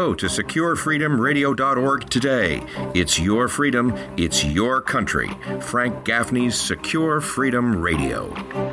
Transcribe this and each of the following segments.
Go to securefreedomradio.org today. It's your freedom, it's your country. Frank Gaffney's Secure Freedom Radio.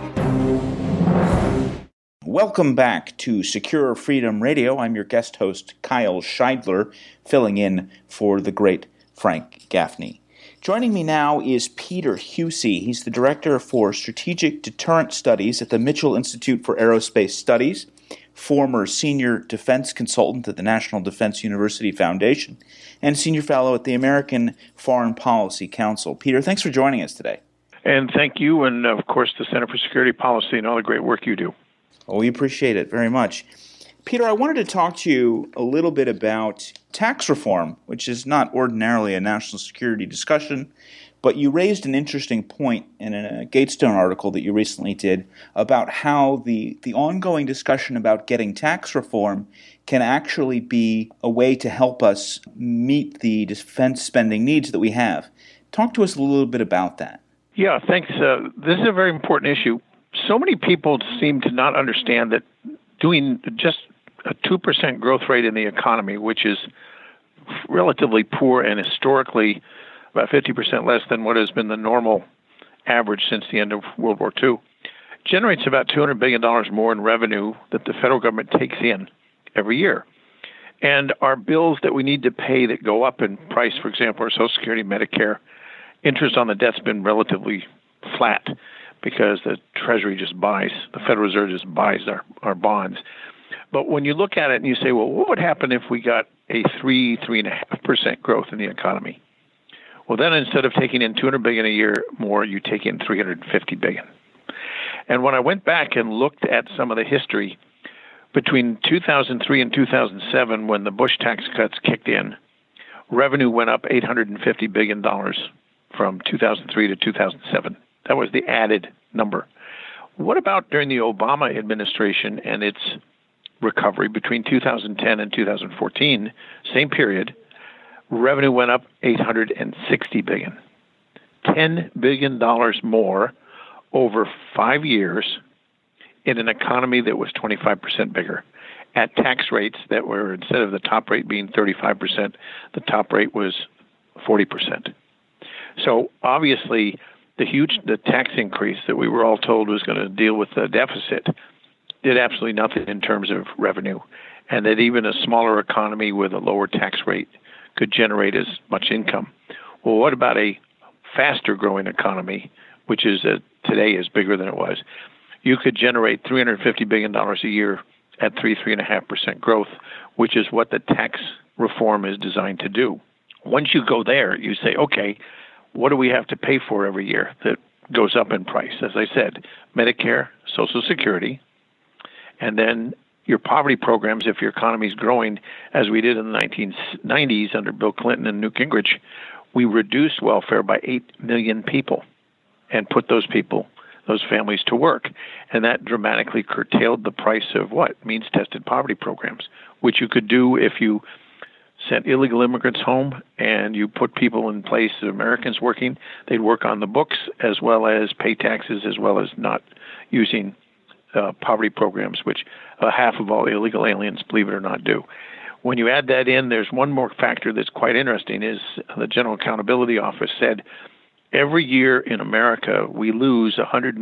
Welcome back to Secure Freedom Radio. I'm your guest host, Kyle Scheidler, filling in for the great Frank Gaffney. Joining me now is Peter Huessy. He's the Director for Strategic Deterrent Studies at the Mitchell Institute for Aerospace Studies, former Senior Defense Consultant at the National Defense University Foundation, and Senior Fellow at the American Foreign Policy Council. Peter, thanks for joining us today. And thank you, and of course the Center for Security Policy and all the great work you do. Well, we appreciate it very much. Peter, I wanted to talk to you a little bit about tax reform, which is not ordinarily a national security discussion, but you raised an interesting point in a Gatestone article that you recently did about how the ongoing discussion about getting tax reform can actually be a way to help us meet the defense spending needs that we have. Talk to us a little bit about that. Yeah, thanks. This is a very important issue. So many people seem to not understand that doing just a 2% growth rate in the economy, which is relatively poor and historically about 50% less than what has been the normal average since the end of World War II, generates about $200 billion more in revenue that the federal government takes in every year. And our bills that we need to pay that go up in price, for example, are Social Security, Medicare, interest on the debt's been relatively flat because the Treasury just buys, the Federal Reserve just buys our bonds. But when you look at it and you say, well, what would happen if we got a 3.5% growth in the economy? Well, then instead of taking in $200 billion a year more, you take in $350 billion. And when I went back and looked at some of the history between 2003 and 2007, when the Bush tax cuts kicked in, revenue went up $850 billion from 2003 to 2007. That was the added number. What about during the Obama administration and its recovery between 2010 and 2014, same period, revenue went up $860 billion. $10 billion more over 5 years in an economy that was 25% bigger at tax rates that were, instead of the top rate being 35%, the top rate was 40%. So obviously, the tax increase that we were all told was going to deal with the deficit did absolutely nothing in terms of revenue, and that even a smaller economy with a lower tax rate could generate as much income. Well, what about a faster growing economy, which is today is bigger than it was? You could generate $350 billion a year at 3.5% growth, which is what the tax reform is designed to do. Once you go there, you say, okay, what do we have to pay for every year that goes up in price? As I said, Medicare, Social Security, and then your poverty programs, if your economy is growing, as we did in the 1990s under Bill Clinton and Newt Gingrich, we reduced welfare by 8 million people and put those families to work. And that dramatically curtailed the price of what? Means-tested poverty programs, which you could do if you sent illegal immigrants home and you put people in place, Americans working, they'd work on the books as well as pay taxes as well as not using poverty programs, which half of all illegal aliens, believe it or not, do. When you add that in, there's one more factor that's quite interesting, is the General Accountability Office said every year in America we lose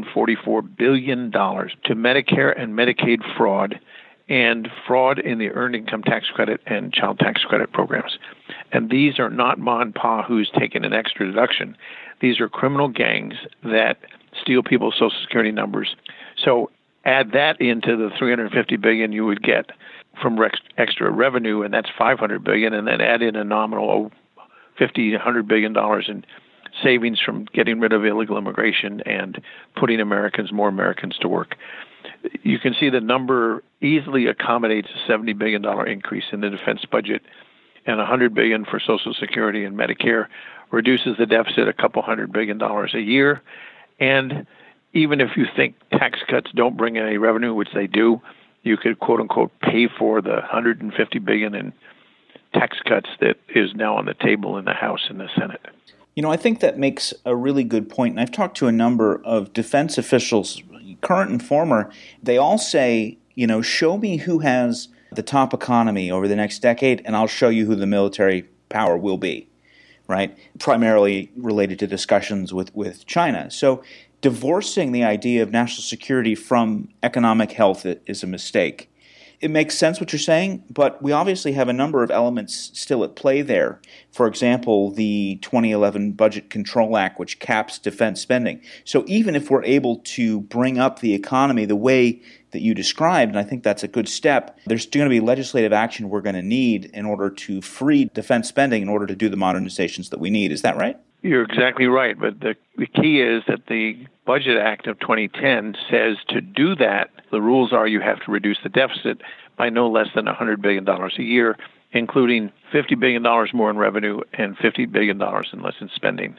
$144 billion to Medicare and Medicaid fraud and fraud in the Earned Income Tax Credit and Child Tax Credit programs. And these are not ma and pa who's taken an extra deduction. These are criminal gangs that steal people's Social Security numbers. So add that into the $350 billion you would get from extra revenue, and that's $500 billion, and then add in a nominal $50, $100 billion in savings from getting rid of illegal immigration and putting more Americans to work. You can see the number easily accommodates a $70 billion increase in the defense budget, and $100 billion for Social Security and Medicare reduces the deficit a couple $100 billion a year. And even if you think tax cuts don't bring any revenue, which they do, you could, quote unquote, pay for the $150 billion in tax cuts that is now on the table in the House and the Senate. You know, I think that makes a really good point. And I've talked to a number of defense officials, current and former. They all say, show me who has the top economy over the next decade, and I'll show you who the military power will be, right? Primarily related to discussions with China. So divorcing the idea of national security from economic health is a mistake. It makes sense what you're saying, but we obviously have a number of elements still at play there. For example, the 2011 Budget Control Act, which caps defense spending. So even if we're able to bring up the economy the way that you described, and I think that's a good step, there's going to be legislative action we're going to need in order to free defense spending in order to do the modernizations that we need. Is that right? You're exactly right, but the key is that the Budget Act of 2010 says to do that, the rules are you have to reduce the deficit by no less than $100 billion a year, including $50 billion more in revenue and $50 billion in less in spending.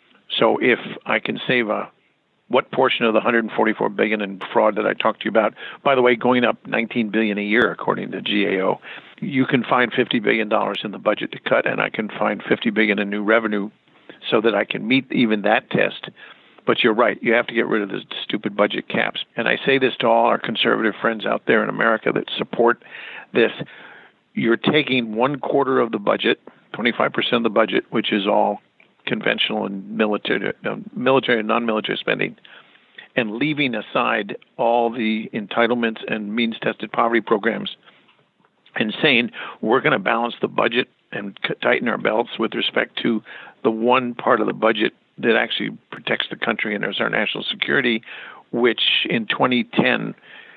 So if I can save what portion of the $144 billion in fraud that I talked to you about, by the way, going up $19 billion a year according to GAO, you can find $50 billion in the budget to cut, and I can find $50 billion in new revenue so that I can meet even that test. But you're right, you have to get rid of the stupid budget caps. And I say this to all our conservative friends out there in America that support this. You're taking 1/4 of the budget, 25% of the budget, which is all conventional and military and non-military spending, and leaving aside all the entitlements and means-tested poverty programs and saying we're going to balance the budget and tighten our belts with respect to the one part of the budget that actually protects the country and is our national security, which in 2010,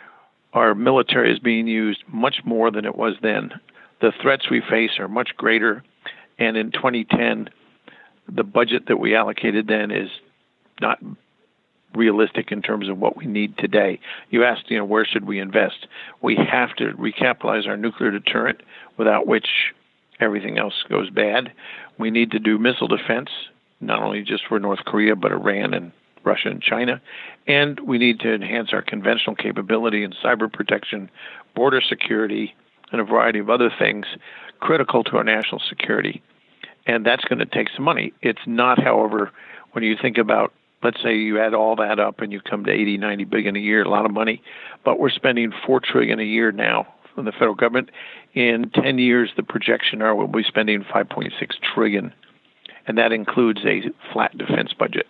our military is being used much more than it was then. The threats we face are much greater, and in 2010, the budget that we allocated then is not realistic in terms of what we need today. You asked, where should we invest? We have to recapitalize our nuclear deterrent, without which everything else goes bad. We need to do missile defense, not only just for North Korea, but Iran and Russia and China. And we need to enhance our conventional capability in cyber protection, border security, and a variety of other things critical to our national security. And that's going to take some money. It's not, however, when you think about, let's say you add all that up and you come to 80, 90 billion a year, a lot of money, but we're spending $4 trillion a year now from the federal government. In 10 years, the projection are we'll be spending $5.6 trillion, and that includes a flat defense budget.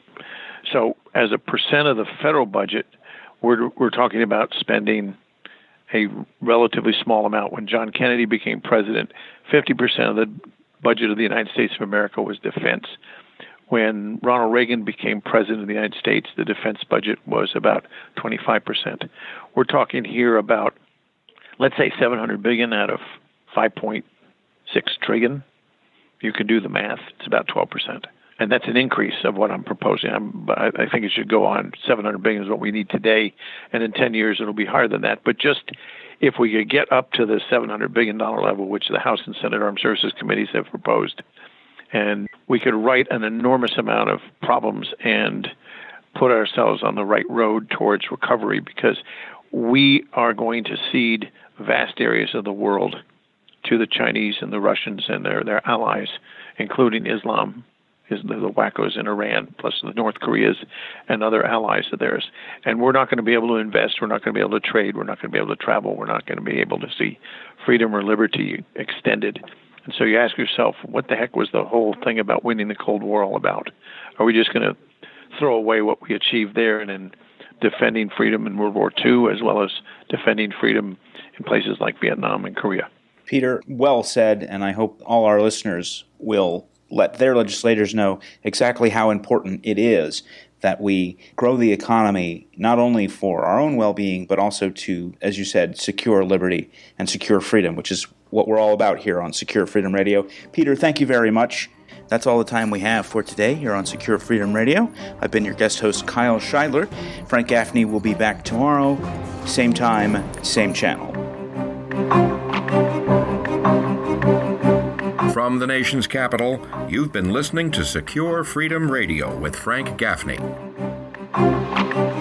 So as a percent of the federal budget, we're talking about spending a relatively small amount. When John Kennedy became president, 50% of the budget of the United States of America was defense. When Ronald Reagan became president of the United States, the defense budget was about 25%. We're talking here about, let's say, $700 billion out of $5.6 trillion. You can do the math. It's about 12%. And that's an increase of what I'm proposing. I think it should go on. $700 billion is what we need today, and in 10 years it'll be higher than that. But just if we could get up to the $700 billion level, which the House and Senate Armed Services Committees have proposed, and we could right an enormous amount of problems and put ourselves on the right road towards recovery, because we are going to cede vast areas of the world to the Chinese and the Russians and their allies, including Islam, the wackos in Iran, plus the North Koreas and other allies of theirs. And we're not going to be able to invest. We're not going to be able to trade. We're not going to be able to travel. We're not going to be able to see freedom or liberty extended. And so you ask yourself, what the heck was the whole thing about winning the Cold War all about? Are we just going to throw away what we achieved there and in defending freedom in World War II, as well as defending freedom in places like Vietnam and Korea? Peter, well said, and I hope all our listeners will let their legislators know exactly how important it is that we grow the economy, not only for our own well-being, but also to, as you said, secure liberty and secure freedom, which is what we're all about here on Secure Freedom Radio. Peter, thank you very much. That's all the time we have for today here on Secure Freedom Radio. I've been your guest host, Kyle Scheidler. Frank Gaffney will be back tomorrow, same time, same channel. From the nation's capital, you've been listening to Secure Freedom Radio with Frank Gaffney.